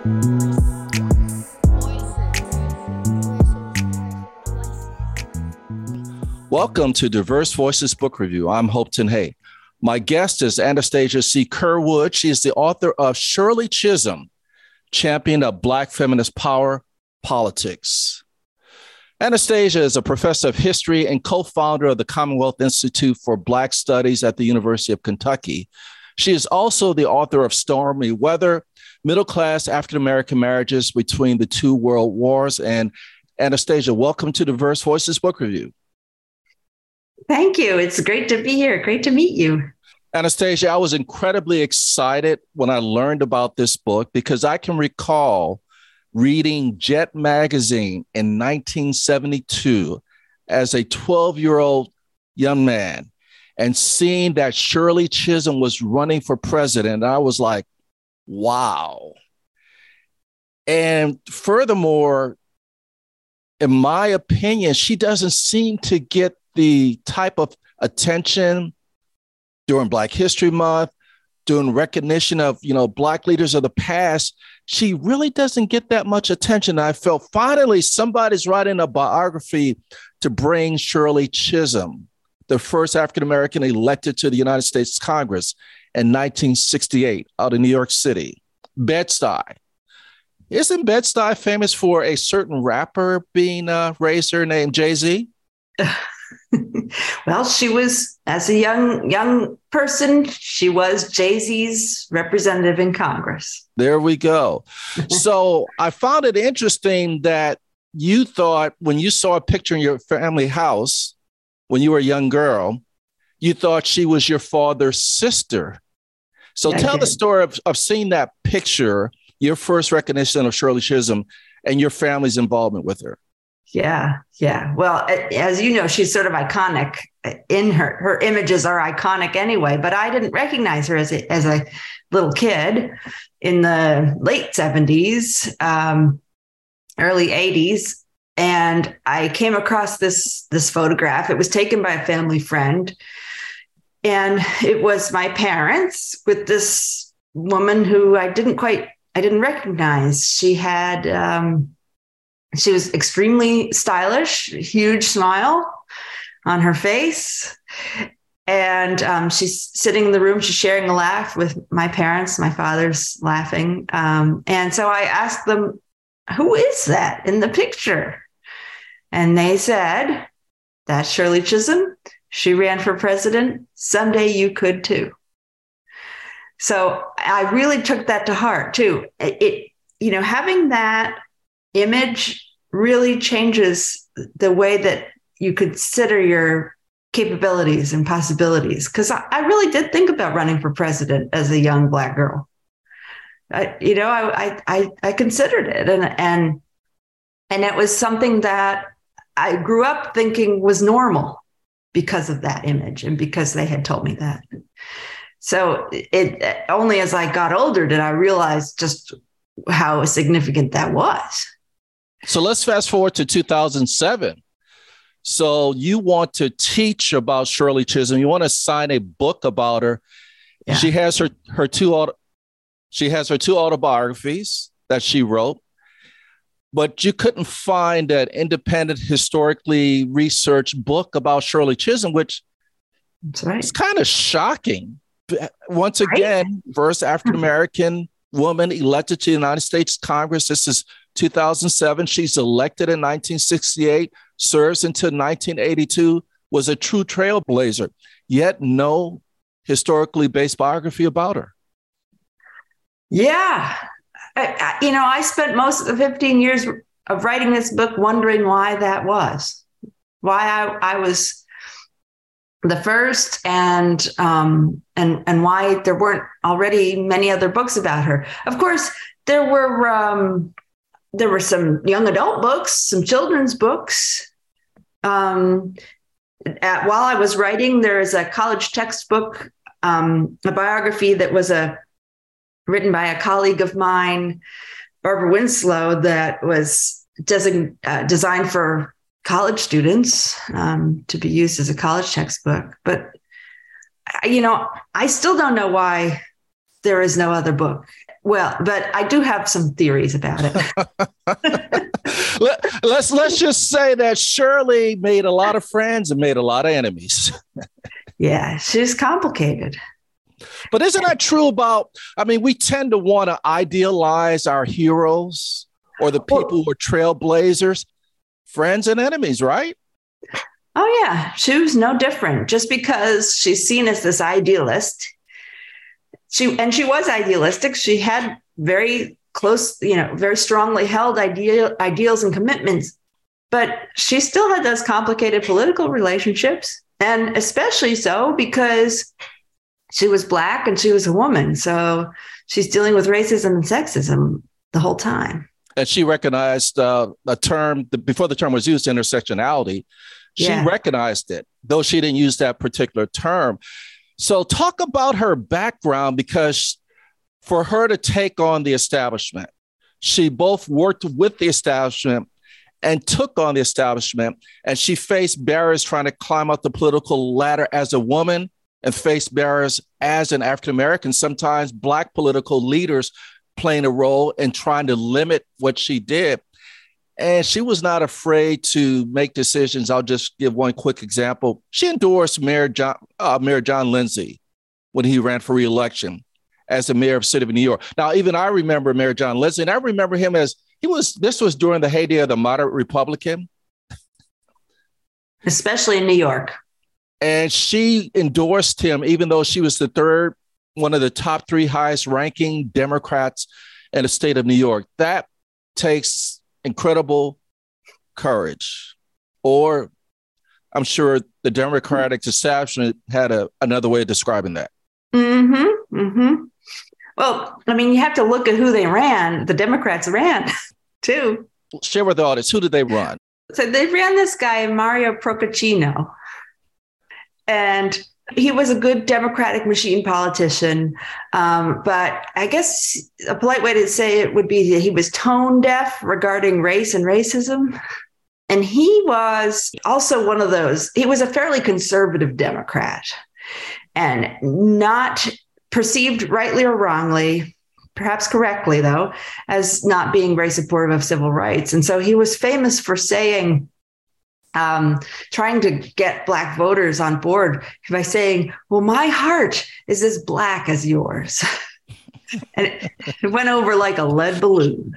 Welcome to Diverse Voices Book Review. I'm Hopeton Hay. My guest is Anastasia C. Curwood. She is the author of Shirley Chisholm, Champion of Black Feminist Power Politics. Anastasia is a professor of history and co-founder of the Commonwealth Institute for Black Studies at the University of Kentucky. She is also the author of Stormy Weather, Middle-Class African-American Marriages Between the Two World Wars. And Anastasia, welcome to Diverse Voices Book Review. Thank you. It's great to be here. Great to meet you. Anastasia, I was incredibly excited when I learned about this book because I can recall reading Jet magazine in 1972 as a 12-year-old young man and seeing that Shirley Chisholm was running for president. I was like, wow. And furthermore, in my opinion, she doesn't seem to get the type of attention during Black History Month, during recognition of, Black leaders of the past. She really doesn't get that much attention. I felt finally somebody's writing a biography to bring Shirley Chisholm, the first African-American elected to the United States Congress in 1968 out of New York City, Bed-Stuy. Isn't Bed-Stuy famous for a certain rapper being raised there named Jay-Z? Well, she was, as a young person, she was Jay-Z's representative in Congress. There we go. So I found it interesting that you thought when you saw a picture in your family house, when you were a young girl, you thought she was your father's sister. So Yeah, tell the story of seeing that picture, your first recognition of Shirley Chisholm and your family's involvement with her. Yeah. Well, as you know, she's sort of iconic. Her images are iconic anyway, but I didn't recognize her as a little kid in the late 70s, early 80s. And I came across this photograph. It was taken by a family friend. And it was my parents with this woman who I didn't recognize. She was extremely stylish, huge smile on her face. And she's sitting in the room, she's sharing a laugh with my parents. My father's laughing. And so I asked them, who is that in the picture? And they said, that's Shirley Chisholm. She ran for president. Someday you could too. So I really took that to heart too. Having that image really changes the way that you consider your capabilities and possibilities. Because I really did think about running for president as a young Black girl. I considered it, and it was something that I grew up thinking was normal because of that image and because they had told me that. So it only as I got older did I realize just how significant that was. So let's fast forward to 2007. So you want to teach about Shirley Chisholm. You want to sign a book about her. Yeah. She has her two autobiographies that she wrote, but you couldn't find an independent, historically researched book about Shirley Chisholm, which is kind of shocking. Once again, first African-American woman elected to the United States Congress. This is 2007. She's elected in 1968, serves until 1982, was a true trailblazer, yet no historically based biography about her. Yeah. I spent most of the 15 years of writing this book wondering why that was, why I was the first and why there weren't already many other books about her. Of course, there were some young adult books, some children's books. While I was writing, there is a college textbook, a biography that was written by a colleague of mine, Barbara Winslow, that was designed for college students to be used as a college textbook. But, I still don't know why there is no other book. Well, but I do have some theories about it. Let's just say that Shirley made a lot of friends and made a lot of enemies. Yeah, she's complicated. But isn't that true about, I mean, we tend to want to idealize our heroes or the people who are trailblazers, friends and enemies, right? Oh, yeah. She was no different. Just because she's seen as this idealist, she was idealistic. She had very close, very strongly held ideals and commitments, but she still had those complicated political relationships. And especially so because she was Black and she was a woman. So she's dealing with racism and sexism the whole time. And she recognized a term, before the term was used, intersectionality. She recognized it, though she didn't use that particular term. So talk about her background, because for her to take on the establishment, she both worked with the establishment and took on the establishment, and she faced barriers trying to climb up the political ladder as a woman and faced barriers as an African-American, sometimes Black political leaders playing a role in trying to limit what she did. And she was not afraid to make decisions. I'll just give one quick example. She endorsed Mayor John Lindsay when he ran for re-election as the mayor of the city of New York. Now, even I remember Mayor John Lindsay, and I remember him as this was during the heyday of the moderate Republican. Especially in New York. And she endorsed him, even though she was one of the top 3 highest ranking Democrats in the state of New York. That takes incredible courage. Or I'm sure the Democratic establishment had another way of describing that. Mm-hmm. Mm-hmm. Well, I mean, you have to look at who they ran. The Democrats ran too. Share with the audience, who did they run? So they ran this guy, Mario Procaccino. And he was a good Democratic machine politician. But I guess a polite way to say it would be that he was tone deaf regarding race and racism. And he was also one of those, he was a fairly conservative Democrat and not perceived rightly or wrongly, perhaps correctly though, as not being very supportive of civil rights. And so he was famous for saying, trying to get Black voters on board by saying, well, my heart is as black as yours. And it went over like a lead balloon.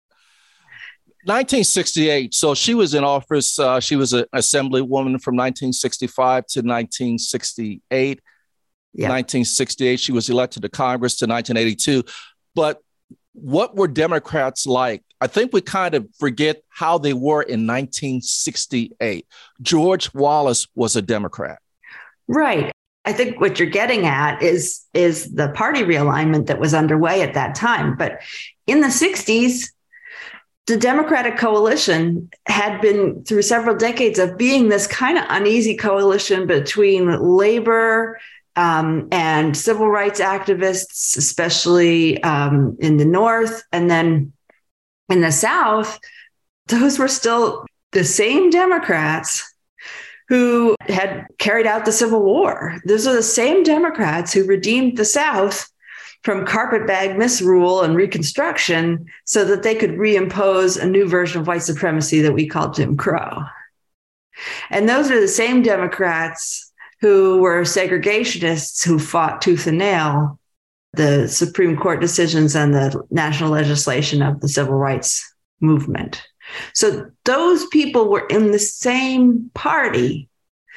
1968. So she was in office. She was an assemblywoman from 1965 to 1968. Yeah. 1968, she was elected to Congress to 1982. But what were Democrats like? I think we kind of forget how they were in 1968. George Wallace was a Democrat. Right. I think what you're getting at is the party realignment that was underway at that time. But in the 60s, the Democratic coalition had been through several decades of being this kind of uneasy coalition between labor and civil rights activists, especially in the North. And then in the South, those were still the same Democrats who had carried out the Civil War. Those are the same Democrats who redeemed the South from carpetbag misrule and Reconstruction so that they could reimpose a new version of white supremacy that we call Jim Crow. And those are the same Democrats who were segregationists who fought tooth and nail the Supreme Court decisions and the national legislation of the civil rights movement. So those people were in the same party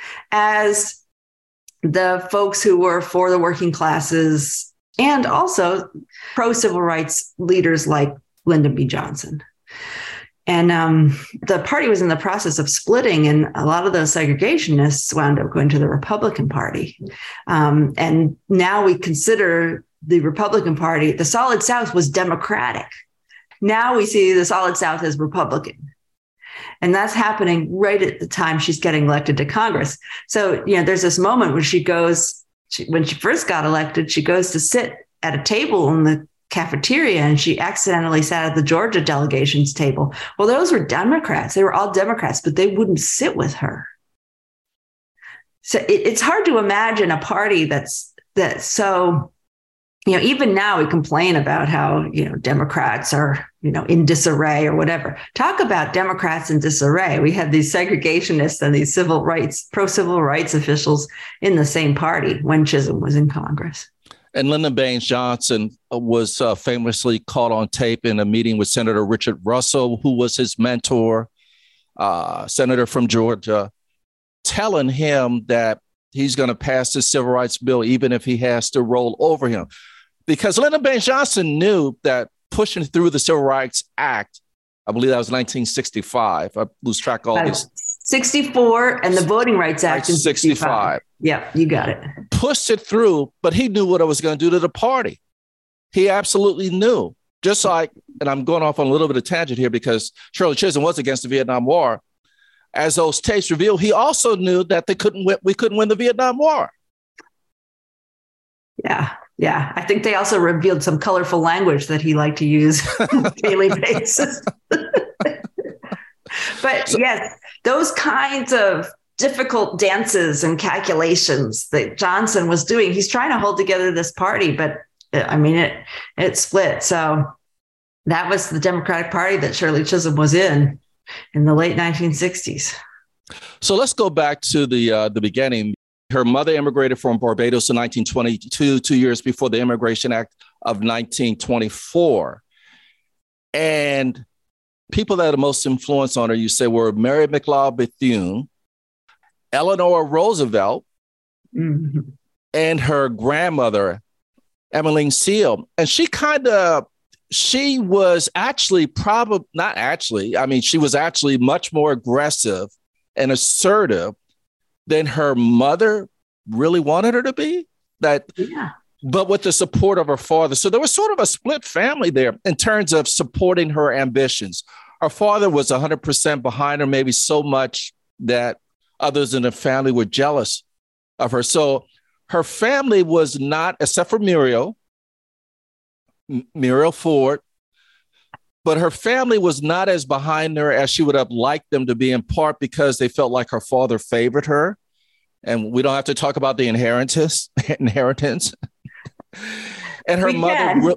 as the folks who were for the working classes and also pro-civil rights leaders like Lyndon B. Johnson. And the party was in the process of splitting, and a lot of those segregationists wound up going to the Republican Party. And now we consider the Republican Party, the Solid South was Democratic. Now we see the Solid South as Republican. And that's happening right at the time she's getting elected to Congress. So, there's this moment where when she first got elected, she goes to sit at a table in the cafeteria and she accidentally sat at the Georgia delegation's table. Well, those were Democrats. They were all Democrats, but they wouldn't sit with her. So it's hard to imagine a party that's so even now we complain about how, Democrats are, in disarray or whatever. Talk about Democrats in disarray. We had these segregationists and these pro-civil rights officials in the same party when Chisholm was in Congress. And Lyndon Baines Johnson was famously caught on tape in a meeting with Senator Richard Russell, who was his mentor, senator from Georgia, telling him that he's going to pass the civil rights bill, even if he has to roll over him. Because Lyndon Baines Johnson knew that pushing through the Civil Rights Act, I believe that was 1965. I lose track of all these. 64 and the Voting Rights Act in 65. Yeah, you got it. Pushed it through, but he knew what it was going to do to the party. He absolutely knew. Just like, and I'm going off on a little bit of tangent here because Shirley Chisholm was against the Vietnam War. As those tapes reveal, he also knew that we couldn't win the Vietnam War. Yeah. I think they also revealed some colorful language that he liked to use on a daily basis. But yes, those kinds of difficult dances and calculations that Johnson was doing, he's trying to hold together this party, but it split. So that was the Democratic Party that Shirley Chisholm was in the late 1960s. So let's go back to the beginning. Her mother immigrated from Barbados in 1922, 2 years before the Immigration Act of 1924. And people that had the most influence on her, you say, were Mary McLeod Bethune, Eleanor Roosevelt, and her grandmother, Emmeline Seal. And she was actually she was actually much more aggressive and assertive than her mother really wanted her to be. But with the support of her father. So there was sort of a split family there in terms of supporting her ambitions. Her father was 100% behind her, maybe so much that others in the family were jealous of her. So her family was not, except for Muriel Ford, but her family was not as behind her as she would have liked them to be, in part because they felt like her father favored her. And we don't have to talk about the inheritance. And her mother,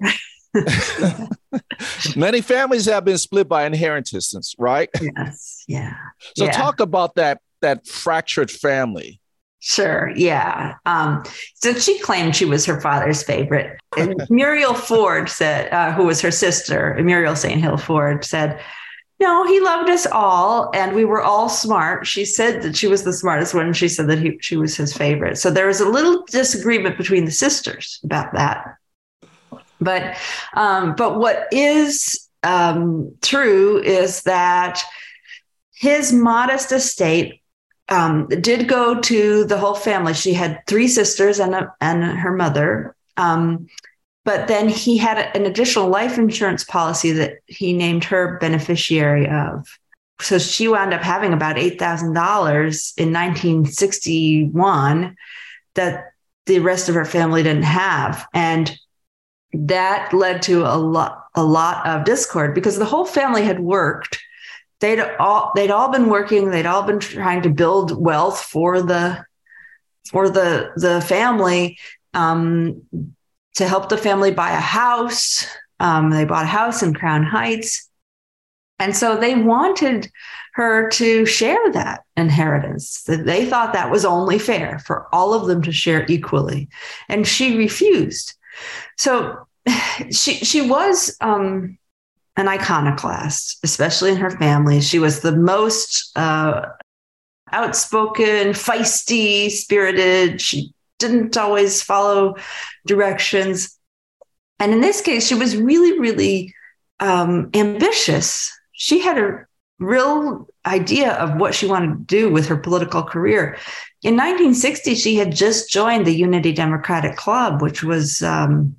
many families have been split by inheritance, right? Yes. Yeah. So talk about that fractured family. Sure. Yeah. So she claimed she was her father's favorite. And Muriel Ford said, who was her sister, Muriel St. Hill Ford, said, no, he loved us all and we were all smart. She said that she was the smartest one. And she said that she was his favorite. So there was a little disagreement between the sisters about that. But what is true is that his modest estate did go to the whole family. She had 3 sisters and her mother. But then he had an additional life insurance policy that he named her beneficiary of. So she wound up having about $8,000 in 1961 that the rest of her family didn't have. And that led to a lot of discord because the whole family had worked. They'd all been working. They'd all been trying to build wealth for the family, to help the family buy a house. They bought a house in Crown Heights. And so they wanted her to share that inheritance. They thought that was only fair for all of them to share equally. And she refused. So she was an iconoclast, especially in her family. She was the most outspoken, feisty, spirited. She didn't always follow directions. And in this case, she was really, really ambitious. She had a real idea of what she wanted to do with her political career. In 1960, she had just joined the Unity Democratic Club, which was brand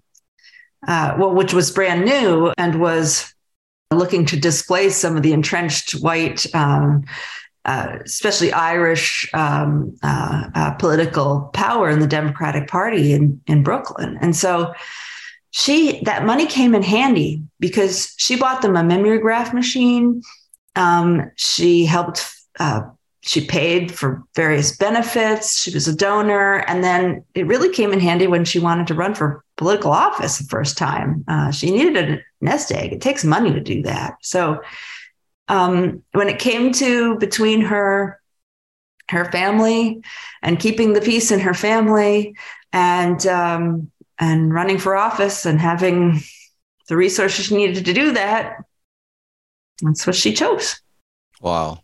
new and was looking to displace some of the entrenched white, especially Irish political power in the Democratic Party in Brooklyn. And so that money came in handy because she bought them a mimeograph machine. She helped She paid for various benefits. She was a donor. And then it really came in handy when she wanted to run for political office the first time. She needed a nest egg. It takes money to do that. So when it came to between her family and keeping the peace in her family and running for office and having the resources she needed to do that, that's what she chose. Wow.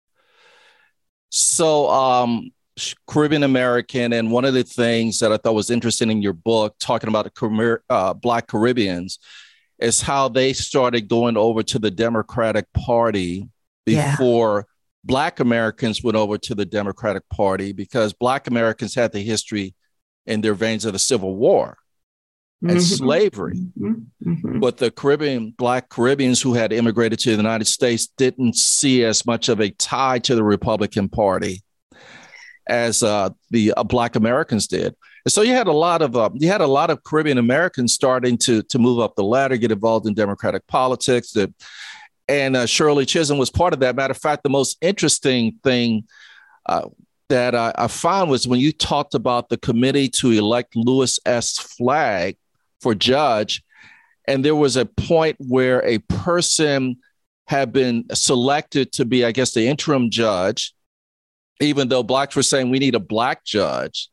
So Caribbean American, and one of the things that I thought was interesting in your book, talking about the Black Caribbeans, is how they started going over to the Democratic Party before Black Americans went over to the Democratic Party, because Black Americans had the history in their veins of the Civil War and slavery. But the Black Caribbeans who had immigrated to the United States didn't see as much of a tie to the Republican Party as the Black Americans did. And so you had a lot of Caribbean Americans starting to move up the ladder, get involved in Democratic politics. And Shirley Chisholm was part of that. Matter of fact, the most interesting thing that I found was when you talked about the committee to elect Louis S. Flagg for judge, and there was a point where a person had been selected to be, I guess, the interim judge, even though Blacks were saying we need a Black judge.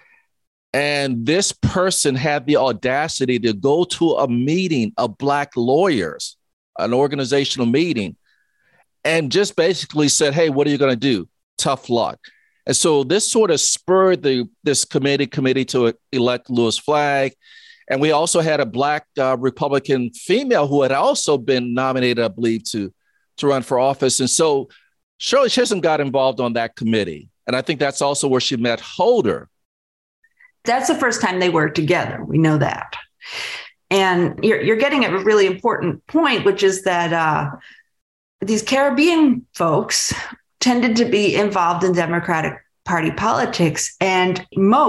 And this person had the audacity to go to a meeting of Black lawyers, an organizational meeting, and just basically said, hey, what are you going to do? Tough luck. And so this sort of spurred this committee to elect Louis Flagg. And we also had a Black Republican female who had also been nominated, I believe, to run for office. And so Shirley Chisholm got involved on that committee. And I think that's also where she met Holder. That's the first time they worked together. We know that. And you're getting at a really important point, which is that these Caribbean folks tended to be involved in Democratic Party politics. And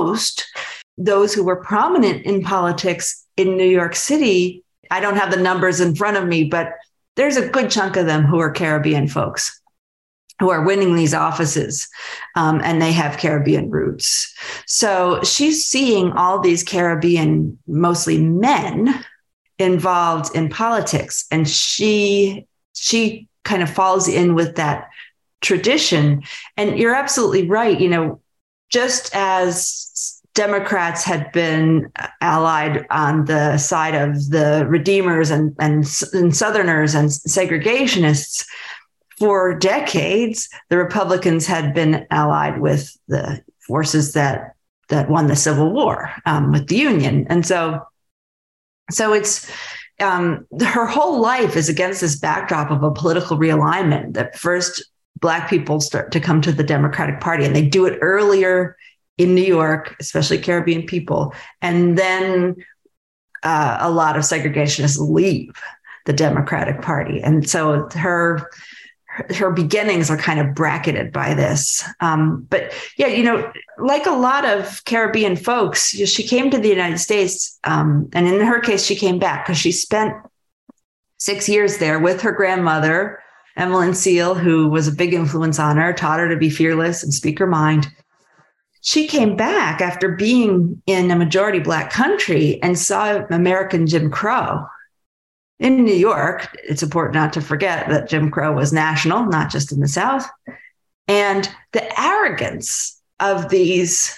those who were prominent in politics in New York City, I don't have the numbers in front of me, but there's a good chunk of them who are Caribbean folks who are winning these offices, and they have Caribbean roots. So she's seeing all these Caribbean, mostly men, involved in politics, and she kind of falls in with that tradition. And you're absolutely right. Just as Democrats had been allied on the side of the Redeemers and Southerners and segregationists, for decades, the Republicans had been allied with the forces that won the Civil War, with the Union. And so it's her whole life is against this backdrop of a political realignment, that first Black people start to come to the Democratic Party, and they do it earlier in New York, especially Caribbean people. And then a lot of segregationists leave the Democratic Party. And so her beginnings are kind of bracketed by this. But yeah, like a lot of Caribbean folks, she came to the United States. And in her case, she came back because she spent 6 years there with her grandmother, Emmeline Seal, who was a big influence on her, taught her to be fearless and speak her mind. She came back after being in a majority Black country and saw American Jim Crow. In New York, it's important not to forget that Jim Crow was national, not just in the South. And the arrogance of these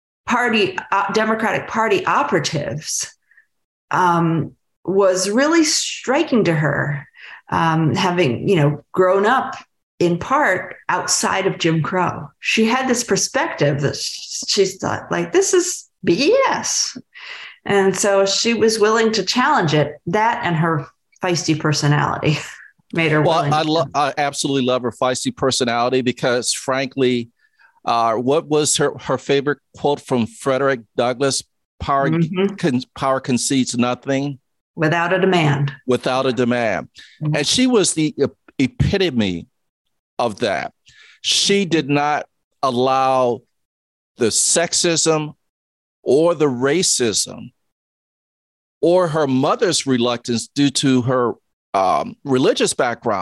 Democratic Party operatives was really striking to her, having grown up in part outside of Jim Crow. She had this perspective that she thought, like, this is BS. And so she was willing to challenge it. That and her feisty personality made her willing. I absolutely love her feisty personality because, frankly, what was her favorite quote from Frederick Douglass? Power concedes nothing. Without a demand. Without a demand. Mm-hmm. And she was the epitome of that. She did not allow the sexism or the racism or her mother's reluctance due to her religious background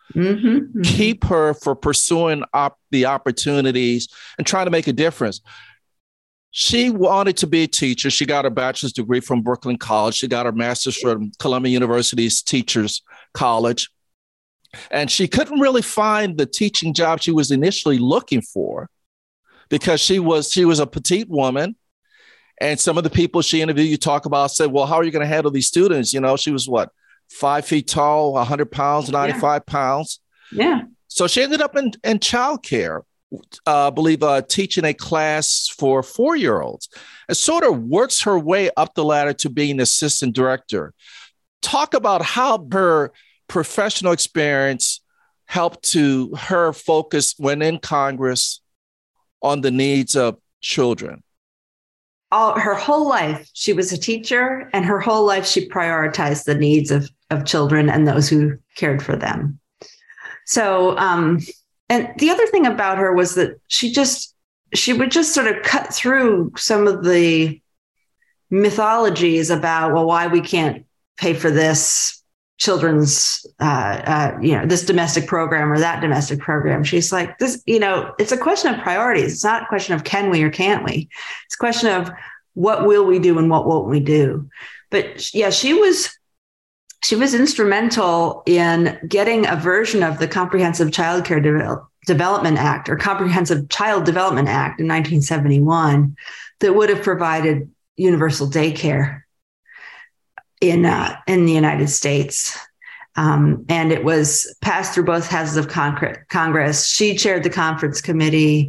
keep her for pursuing the opportunities and trying to make a difference. She wanted to be a teacher. She got her bachelor's degree from Brooklyn College. She got her master's from Columbia University's Teachers College. And she couldn't really find the teaching job she was initially looking for because she was a petite woman. And some of the people she interviewed, you talk about, said, well, how are you going to handle these students? You know, she was 5 feet tall, 100 pounds, 95 pounds. Yeah. So she ended up in childcare. I believe teaching a class for 4-year-olds, and sort of works her way up the ladder to being assistant director. Talk about how her professional experience helped to her focus when in Congress on the needs of children. Her whole life, she was a teacher, and her whole life she prioritized the needs of children and those who cared for them. So, and the other thing about her was that she would just sort of cut through some of the mythologies about, well, why we can't pay for this children's, this domestic program or that domestic program. She's like, this, it's a question of priorities. It's not a question of can we or can't we? It's a question of what will we do and what won't we do? But yeah, she was instrumental in getting a version of the Comprehensive Child Care Development Act, or Comprehensive Child Development Act in 1971, that would have provided universal daycare in the United States. And it was passed through both houses of Congress. She chaired the conference committee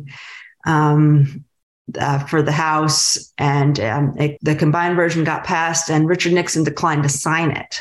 for the House, and the combined version got passed, and Richard Nixon declined to sign it.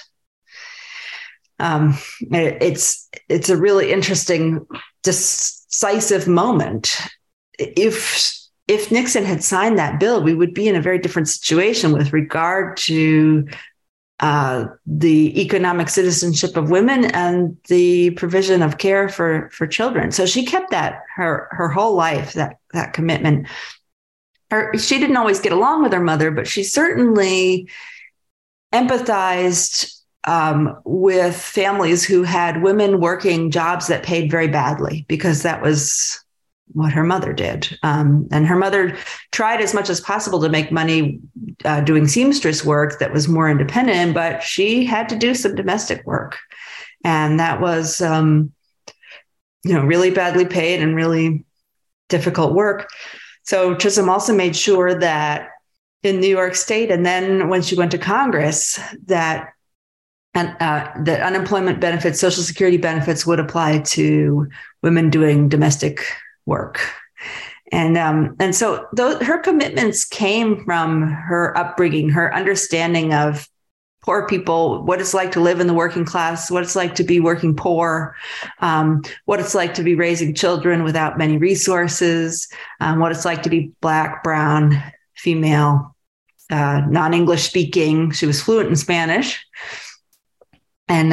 It's a really interesting, decisive moment. If Nixon had signed that bill, we would be in a very different situation with regard to the economic citizenship of women and the provision of care for children. So she kept that her whole life, that commitment. She didn't always get along with her mother, but she certainly empathized with families who had women working jobs that paid very badly, because that was what her mother did. And her mother tried as much as possible to make money doing seamstress work that was more independent, but she had to do some domestic work. And that was, really badly paid and really difficult work. So Chisholm also made sure that in New York State, and then when she went to Congress, that unemployment benefits, Social Security benefits would apply to women doing domestic work. And so her commitments came from her upbringing, her understanding of poor people, what it's like to live in the working class, what it's like to be working poor, what it's like to be raising children without many resources, what it's like to be Black, brown, female, non-English speaking. She was fluent in Spanish. And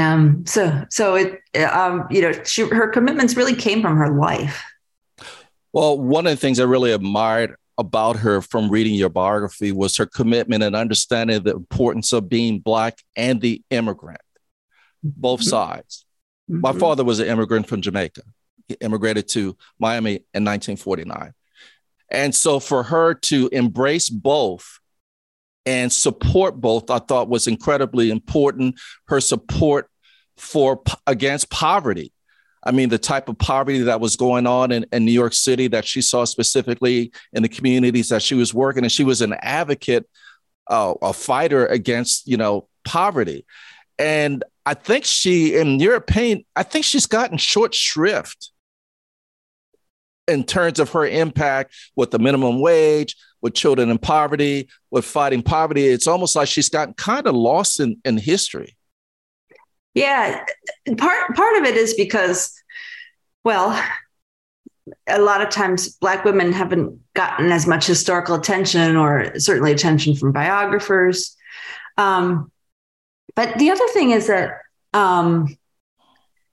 her commitments really came from her life. Well, one of the things I really admired about her from reading your biography was her commitment and understanding the importance of being Black and the immigrant, both sides. Mm-hmm. My father was an immigrant from Jamaica. He immigrated to Miami in 1949. And so for her to embrace both and support both, I thought was incredibly important. Her support against poverty. I mean, the type of poverty that was going on in New York City that she saw specifically in the communities that she was working in. She was an advocate, a fighter against, poverty. And I think in your opinion, I think she's gotten short shrift in terms of her impact with the minimum wage, with children in poverty, with fighting poverty. It's almost like she's gotten kind of lost in history. Yeah, part of it is because, well, a lot of times Black women haven't gotten as much historical attention, or certainly attention from biographers. But the other thing is that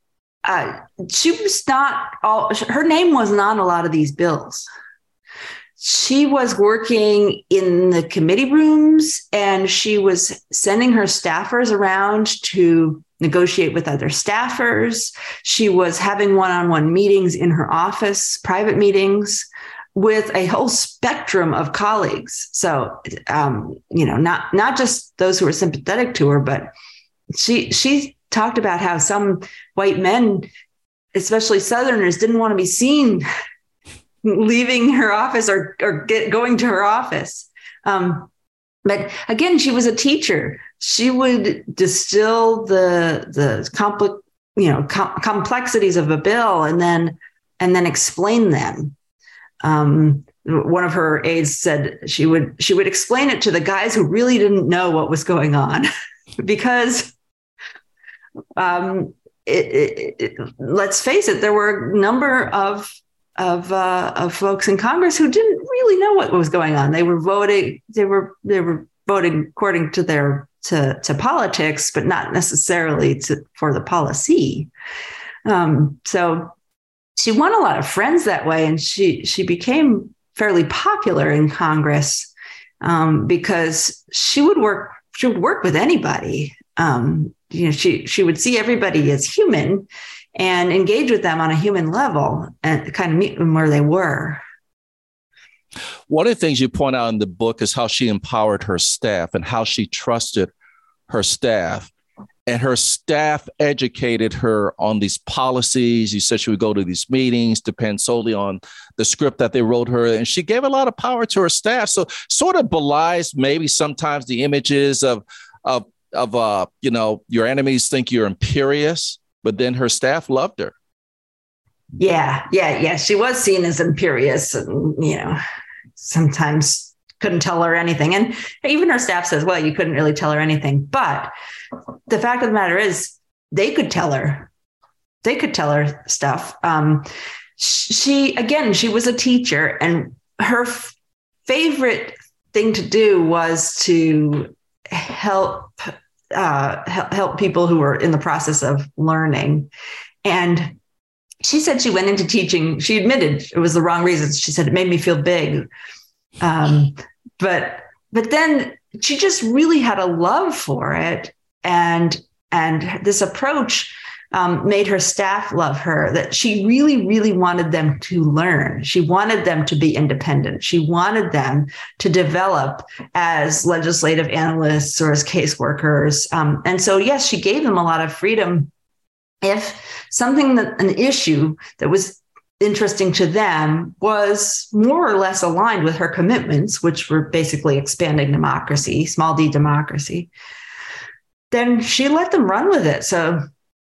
she was not her name was not on a lot of these bills. she was working in the committee rooms, and she was sending her staffers around to negotiate with other staffers. She was having one-on-one meetings in her office, private meetings, with a whole spectrum of colleagues. So, not just those who were sympathetic to her, but she talked about how some white men, especially Southerners, didn't want to be seen leaving her office or going to her office. But again, she was a teacher. She would distill the complexities of a bill and then explain them. One of her aides said she would explain it to the guys who really didn't know what was going on, because let's face it, there were a number of folks in Congress who didn't really know what was going on. They were voting. They were voting according to their to politics, but not necessarily for the policy. So she won a lot of friends that way, and she became fairly popular in Congress because she would work with anybody. She would see everybody as human and engage with them on a human level and kind of meet them where they were. One of the things you point out in the book is how she empowered her staff and how she trusted her staff. And her staff educated her on these policies. You said she would go to these meetings, depend solely on the script that they wrote her. And she gave a lot of power to her staff. So sort of belies maybe sometimes the images of your enemies think you're imperious, but then her staff loved her. Yeah. She was seen as imperious, and, sometimes couldn't tell her anything. And even her staff says, well, you couldn't really tell her anything. But the fact of the matter is, they could tell her. They could tell her stuff. She was a teacher, and her favorite thing to do was to help people who were in the process of learning. And she said she went into teaching. She admitted it was the wrong reasons. She said, it made me feel big. But then she just really had a love for it. And this approach made her staff love her, that she really, really wanted them to learn. She wanted them to be independent. She wanted them to develop as legislative analysts or as caseworkers. And so, yes, she gave them a lot of freedom. If an issue that was interesting to them was more or less aligned with her commitments, which were basically expanding democracy, small d democracy, then she let them run with it. So,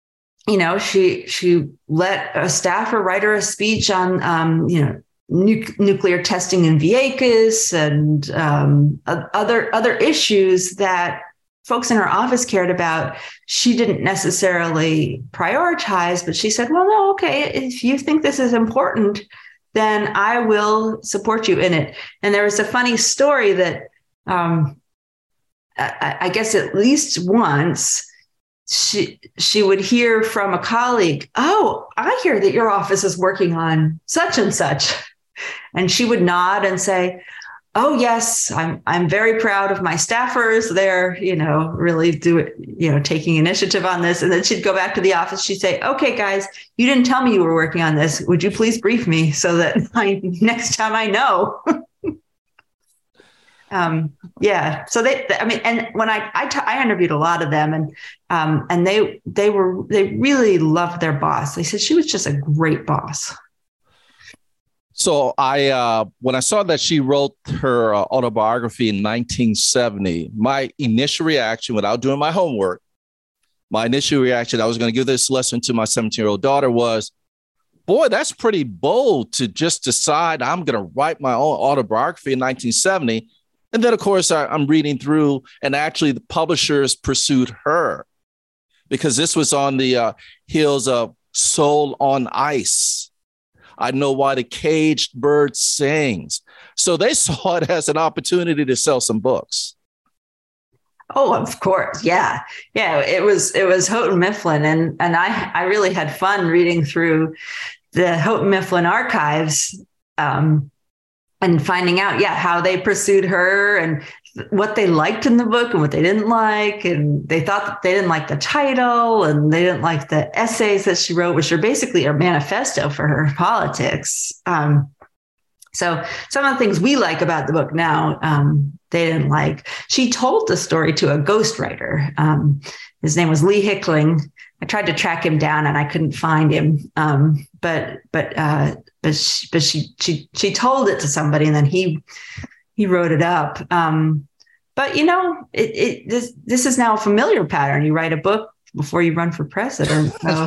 she let a staffer write her a speech on, nuclear testing in Vieques and other issues that folks in her office cared about. She didn't necessarily prioritize, but she said, well, no, okay, if you think this is important, then I will support you in it. And there was a funny story that I guess at least once she would hear from a colleague, oh, I hear that your office is working on such and such. And she would nod and say, oh, yes, I'm very proud of my staffers. They're, really taking initiative on this. And then she'd go back to the office. She'd say, okay, guys, you didn't tell me you were working on this. Would you please brief me so that next time I know? So and when I interviewed a lot of them, and they really loved their boss. They said she was just a great boss. So when I saw that she wrote her autobiography in 1970, my initial reaction, without doing my homework, I was going to give this lesson to my 17-year-old daughter, was, boy, that's pretty bold to just decide I'm going to write my own autobiography in 1970. And then, of course, I'm reading through, and actually the publishers pursued her because this was on the heels of Soul on Ice. I Know Why the Caged Bird Sings. So they saw it as an opportunity to sell some books. Oh, of course. Yeah. It was Houghton Mifflin. And I really had fun reading through the Houghton Mifflin archives. and finding out, how they pursued her and what they liked in the book and what they didn't like. And they thought that they didn't like the title and they didn't like the essays that she wrote, which are basically a manifesto for her politics. So some of the things we like about the book now, they didn't like. She told the story to a ghostwriter. His name was Lee Hickling. I tried to track him down and I couldn't find him. But she told it to somebody and then he wrote it up. But this is now a familiar pattern. You write a book before you run for president. So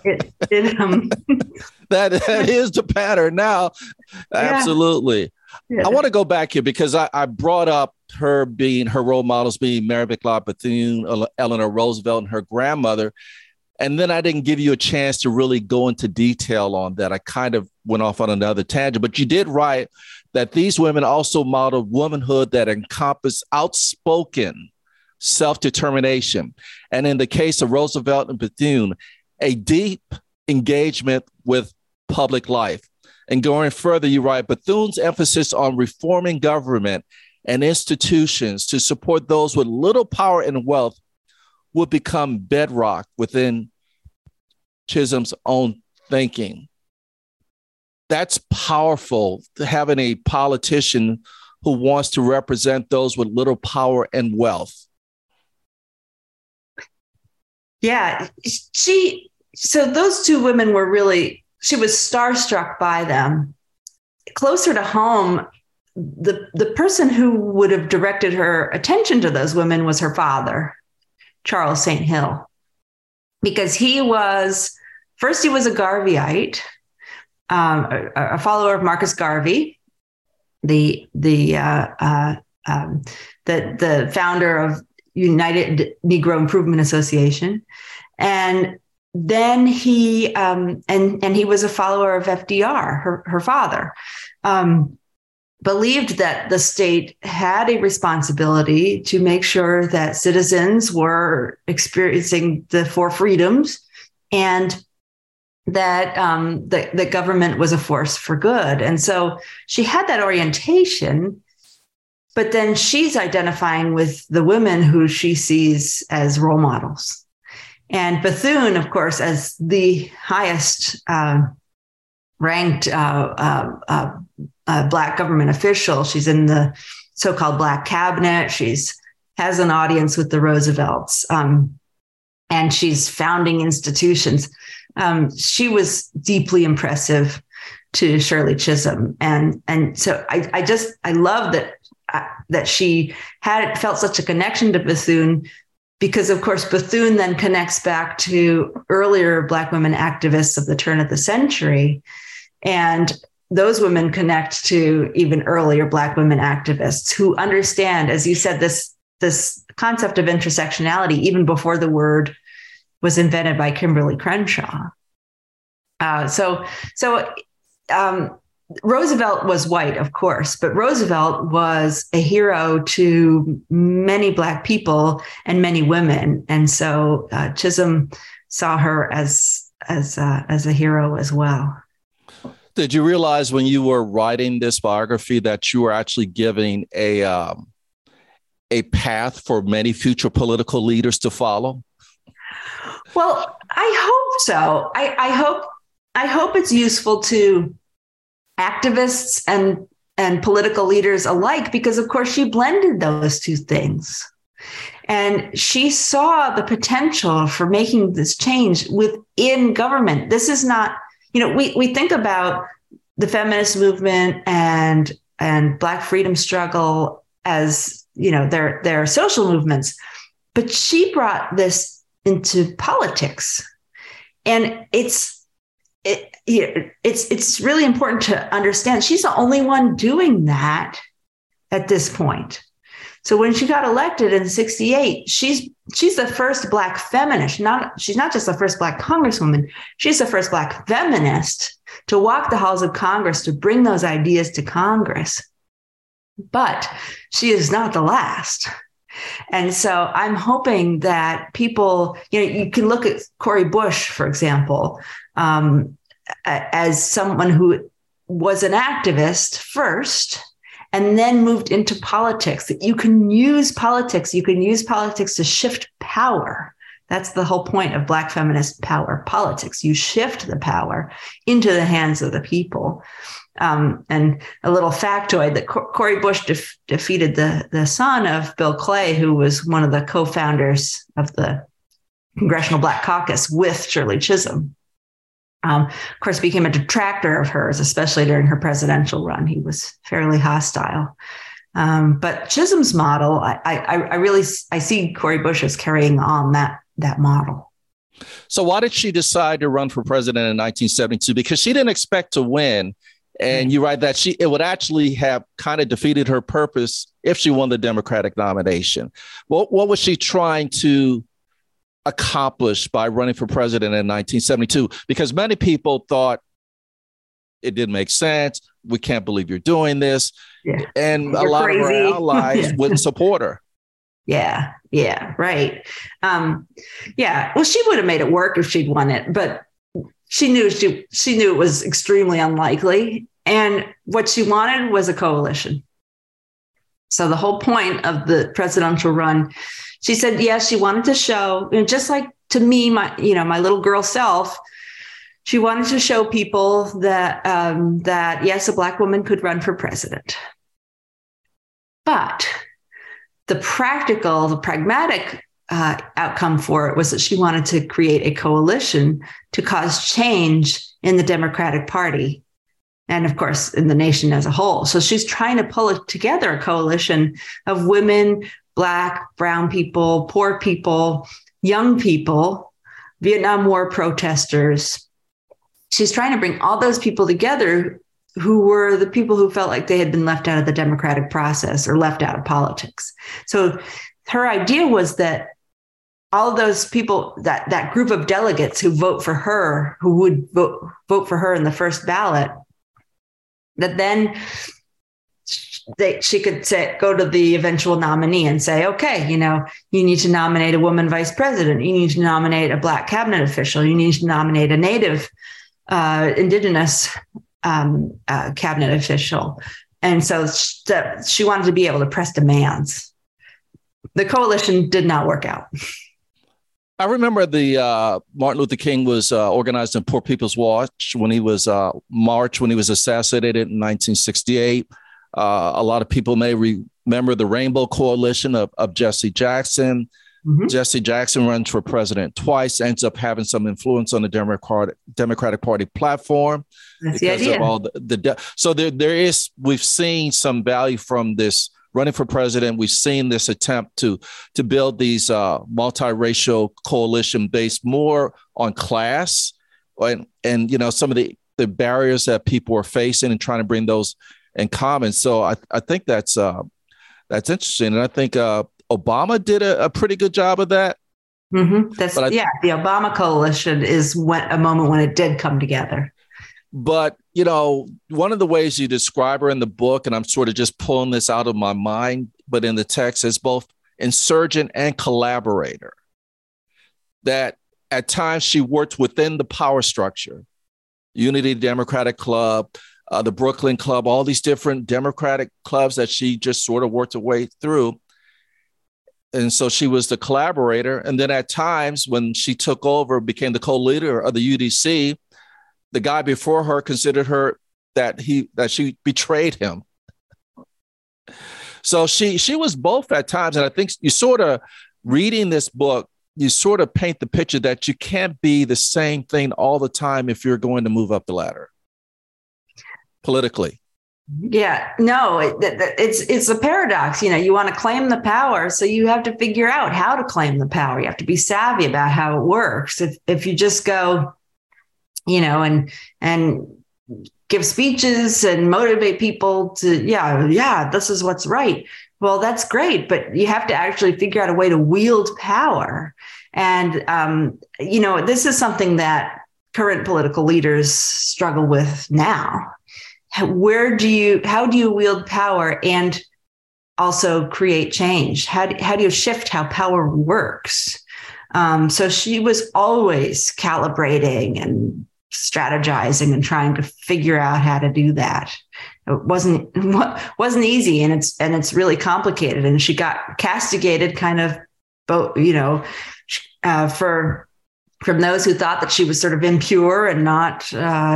that is the pattern now. Absolutely. Yeah. I want to go back here because I brought up her role models being Mary McLeod Bethune, Eleanor Roosevelt, and her grandmother. And then I didn't give you a chance to really go into detail on that. I kind of went off on another tangent, but you did write that these women also modeled womanhood that encompassed outspoken self-determination. And in the case of Roosevelt and Bethune, a deep engagement with public life. And going further, you write, Bethune's emphasis on reforming government and institutions to support those with little power and wealth would become bedrock within Chisholm's own thinking. That's powerful, having a politician who wants to represent those with little power and wealth. Yeah, so those two women were really, she was starstruck by them. Closer to home, the person who would have directed her attention to those women was her father, Charles St. Hill, because he was a Garveyite, a follower of Marcus Garvey, the founder of United Negro Improvement Association, and then he was a follower of FDR, her father. Believed that the state had a responsibility to make sure that citizens were experiencing the four freedoms and that the government was a force for good. And so she had that orientation, but then she's identifying with the women who she sees as role models. And Bethune, of course, as the highest ranked Black government official. She's in the so-called Black cabinet. Has an audience with the Roosevelts, and she's founding institutions. She was deeply impressive to Shirley Chisholm, and so I love that she felt such a connection to Bethune, because of course Bethune then connects back to earlier Black women activists of the turn of the century, and those women connect to even earlier Black women activists who understand, as you said, this concept of intersectionality even before the word was invented by Kimberly Crenshaw. Roosevelt was white, of course, but Roosevelt was a hero to many Black people and many women, and so Chisholm saw her as a hero as well. Did you realize when you were writing this biography that you were actually giving a path for many future political leaders to follow? Well, I hope so. I hope it's useful to activists and political leaders alike, because of course she blended those two things. And she saw the potential for making this change within government. This is not, we think about the feminist movement and Black freedom struggle as, their social movements, but she brought this into politics. And it's really important to understand she's the only one doing that at this point. So when she got elected in 1968, she's the first Black feminist. She's not just the first Black congresswoman. She's the first Black feminist to walk the halls of Congress, to bring those ideas to Congress. But she is not the last. And so I'm hoping that people, you can look at Cori Bush, for example, as someone who was an activist first and then moved into politics. That you can use politics. You can use politics to shift power. That's the whole point of Black feminist power politics. You shift the power into the hands of the people. And a little factoid that Cori Bush defeated the son of Bill Clay, who was one of the co-founders of the Congressional Black Caucus with Shirley Chisholm. Of course, became a detractor of hers, especially during her presidential run. He was fairly hostile. But Chisholm's model, I see Cori Bush as carrying on that model. So why did she decide to run for president in 1972? Because she didn't expect to win. And you write that it would actually have kind of defeated her purpose if she won the Democratic nomination. What was she trying to accomplish by running for president in 1972? Because many people thought it didn't make sense. We can't believe you're doing this. Yeah. And you're a lot crazy. Of her allies wouldn't support her. Yeah, right. Well, she would have made it work if she'd won it, but she knew it was extremely unlikely. And what she wanted was a coalition. So the whole point of the presidential run, she said, yes, she wanted to show, just like to me, my little girl self, she wanted to show people that yes, a Black woman could run for president. But the pragmatic outcome for it was that she wanted to create a coalition to cause change in the Democratic Party and, of course, in the nation as a whole. So she's trying to pull together a coalition of women, Black, brown people, poor people, young people, Vietnam War protesters. She's trying to bring all those people together who were the people who felt like they had been left out of the democratic process or left out of politics. So her idea was that all of those people, that group of delegates who vote for her, who would vote for her in the first ballot, that then she could go to the eventual nominee and say, okay, you need to nominate a woman vice president. You need to nominate a Black cabinet official. You need to nominate a Native, Indigenous cabinet official. And so she wanted to be able to press demands. The coalition did not work out. I remember the Martin Luther King was organized in Poor People's Watch when he was March when he was assassinated in 1968. A lot of people may remember the Rainbow Coalition of Jesse Jackson. Mm-hmm. Jesse Jackson runs for president twice, ends up having some influence on the Democratic Party platform. That's the idea. Of all so there is, we've seen some value from this running for president. We've seen this attempt to build these multiracial coalition based more on class and some of the barriers that people are facing and trying to bring those in common. So I think that's interesting. And I think Obama did a pretty good job of that. Mm-hmm. The Obama coalition is a moment when it did come together. But, one of the ways you describe her in the book, and I'm sort of just pulling this out of my mind, but in the text, is both insurgent and collaborator. That at times she worked within the power structure, Unity Democratic Club, the Brooklyn Club, all these different Democratic clubs that she just sort of worked her way through. And so she was the collaborator. And then at times when she took over, became the co-leader of the UDC, the guy before her considered her that she betrayed him. So she was both at times. And I think you sort of reading this book, you sort of paint the picture that you can't be the same thing all the time if you're going to move up the ladder politically. Yeah, no, it's a paradox. You want to claim the power, so you have to figure out how to claim the power. You have to be savvy about how it works. If you just go, and give speeches and motivate people to, this is what's right. Well, that's great, but you have to actually figure out a way to wield power. And, this is something that current political leaders struggle with now. How do you wield power and also create change? How do you shift how power works? So she was always calibrating and strategizing and trying to figure out how to do that. It wasn't easy, and it's really complicated. And she got castigated kind of, from those who thought that she was sort of impure and not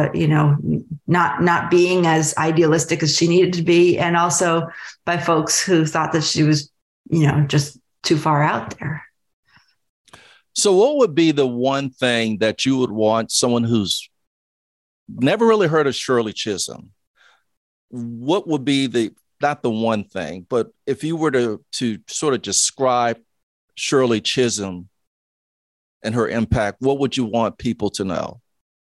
being as idealistic as she needed to be, and also by folks who thought that she was, just too far out there. So what would be the one thing that you would want someone who's never really heard of Shirley Chisholm? What would be not the one thing, but if you were to sort of describe Shirley Chisholm and her impact, what would you want people to know?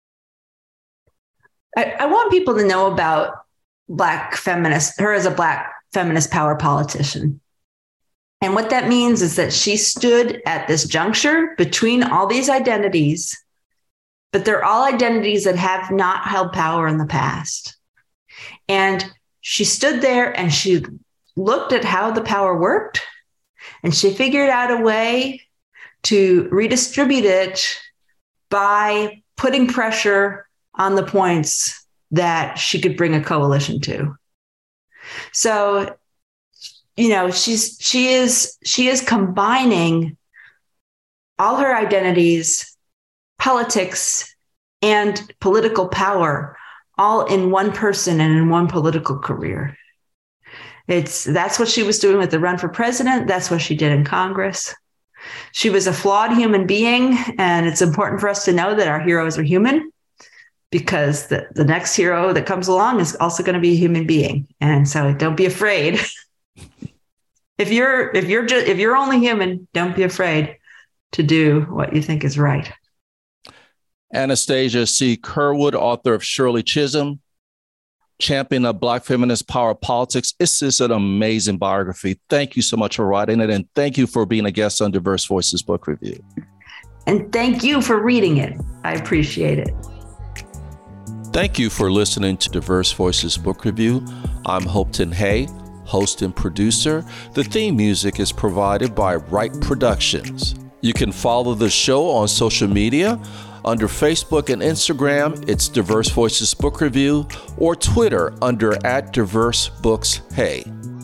I want people to know about her as a Black feminist power politician. And what that means is that she stood at this juncture between all these identities, but they're all identities that have not held power in the past. And she stood there and she looked at how the power worked, and she figured out a way to redistribute it by putting pressure on the points that she could bring a coalition to. So, she is combining all her identities, politics, and political power all in one person and in one political career. That's what she was doing with the run for president. That's what she did in Congress. She was a flawed human being, and it's important for us to know that our heroes are human, because the next hero that comes along is also going to be a human being. And so don't be afraid. If you're only human, don't be afraid to do what you think is right. Anastasia C. Curwood, author of Shirley Chisholm, champion of Black feminist power politics. This is an amazing biography. Thank you so much for writing it, and thank you for being a guest on Diverse Voices Book Review. And thank you for reading it. I appreciate it. Thank you for listening to Diverse Voices Book Review. I'm Hopeton Hay, host and producer. The theme music is provided by Wright Productions. You can follow the show on social media. Under Facebook and Instagram, it's Diverse Voices Book Review, or Twitter under @DiverseBooksHey.